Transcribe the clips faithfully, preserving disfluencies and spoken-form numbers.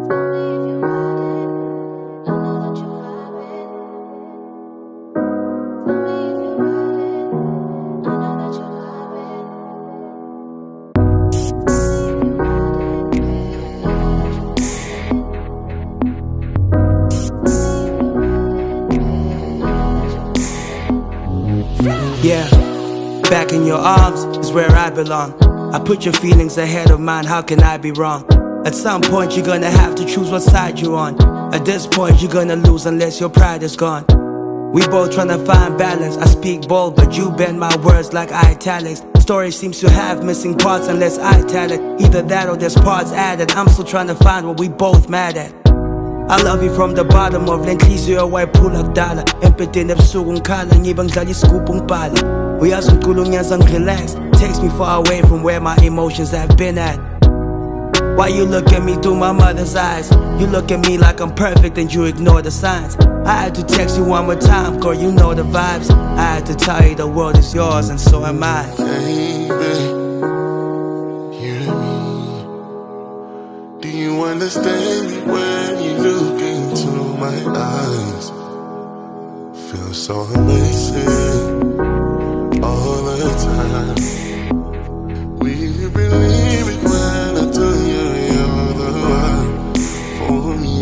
Yeah, back in your arms is where I belong. I put your feelings ahead of mine, how can I be wrong? At some point you're gonna have to choose what side you're on. At this point you're gonna lose unless your pride is gone. We both tryna find balance. I speak bold but you bend my words like italics. Story seems to have missing parts unless I tell it. Either that or there's parts added. I'm still trying to find what we both mad at. I love you from the bottom of lenhliziyo wayiphula kudala. Empedeni ebusuku ngikhala ngiba ngidlala isigubhu ngibhala. Uyazi umculo ungenza ngirelax, takes me far away from where my emotions have been at. Why you look at me through my mother's eyes? You look at me like I'm perfect and you ignore the signs. I had to text you one more time, girl, you know the vibes. I had to tell you the world is yours and so am I. Baby, hear me. Do you understand me when you look into my eyes? Feel so amazing all the time. Will you believe it when I tell you you're the one for me?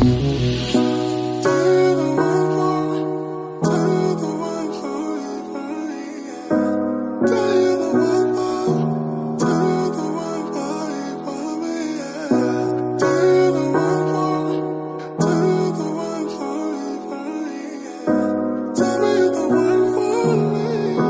You're the one for me. You're the one for me, for me, yeah. You're the one for me. You're the one for me, for me, yeah. You're the one for me. You're the one for me, for me, yeah. Tell me you're the one for me.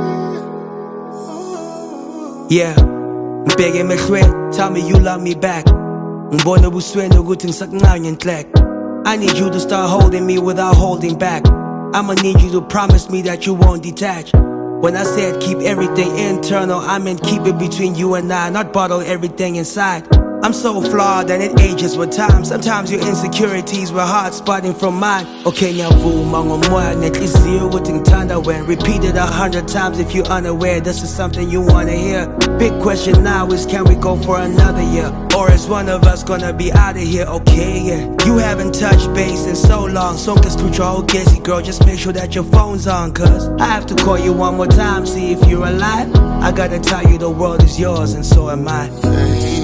Yeah, ngibheke emehlweni, tell me you love me back. Ngibona ebusweni ukuthi ngisakuncane inhlek. I need you to start holding me without holding back. I'ma need you to promise me that you won't detach. When I said keep everything internal, I meant keep it between you and I, not bottle everything inside. I'm so flawed and it ages with time. Sometimes your insecurities were hard spotting from mine. Okay, ngiyavuma ngomoya nenhliziyo ukuthi ngithanda wena. Repeat it a hundred times if you're unaware this is something you wanna hear. Big question now is can we go for another year? Or is one of us gonna be out of here? Okay, yeah. You haven't touched base in so long, so escucho ugezi, girl, just make sure that your phone's on. Cause I have to call you one more time, see if you're alive. I gotta tell you the world is yours and so am I. Hey.